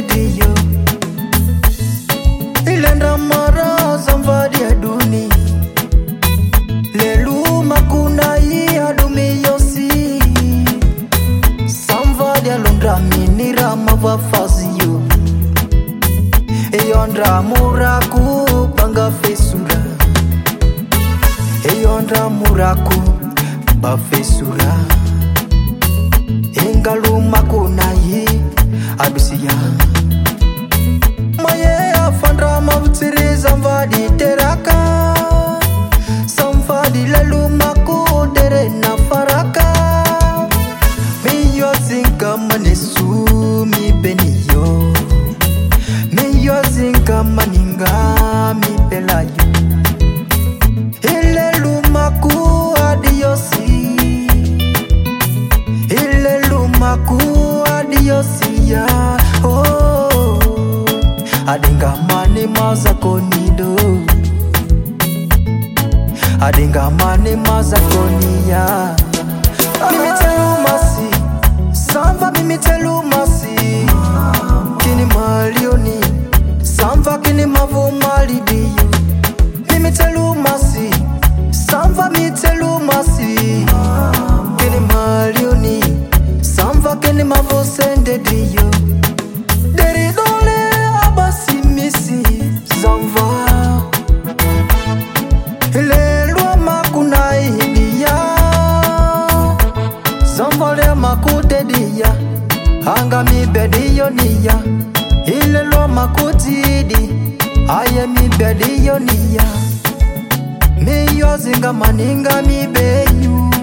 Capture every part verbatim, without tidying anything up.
sende diyo ilenda mara zamvadi ya duni lelu makuna yi adumi yosi samvadi ya londra minira mavafazi yo eyondra muraku banga fesura eyondra muraku ba fesura engalu makuna yi abisiya maye afandra mavutiri zamvadi teraka samvadi lelu maku tere na faraka miyo zinga manesu mi beniyo miyo zinga maninga mi pelayo ilelu maku adiosi ilelu maku adiosia oh adinga mani mazakonido adinga mani mazakonia mimi telu masi samva mimi telu masi kini malioni samva kini mavu malidiyo mimi telu masi samva mimi telu masi kini malioni samva kini mavu sende diyo deri dole abasi misi zamva ilelwa makuna india zamva le makude diya anga mi bediyo niya ilelwa makutidi aye mi bediyo niya miyo zinga maninga mi beyu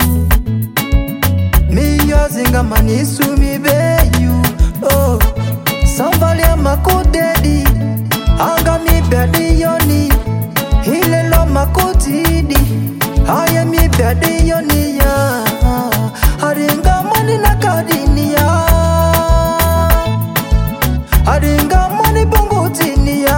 miyo zinga manisu mi beyu oh samvalia makudedi anga mi bediyo ni ilelwa makutidi aye mi bediyo niya aringa mani na kadiniya aringa mani bongutiniya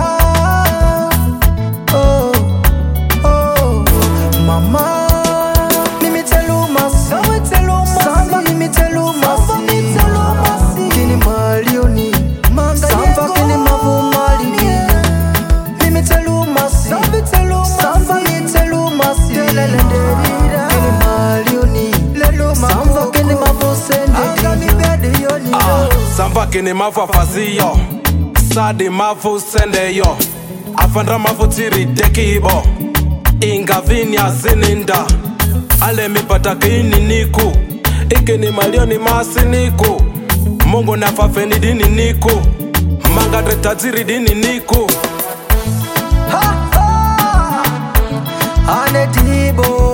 oh oh mama mimi telu masi samba mimi telu masi kini malioni samba kini mavu malini mimi telu masi samba mimi telu masi kini malioni samba kini mavu sende diyo samba kini mavu afazio sadi mavu sende yo afandra mavu tiri dekibo ingavini azininda ale mipata kini niku ikini malioni masi niku mungu nafafeni dini niku mangadre tajiri dini niku ha ha ane dibo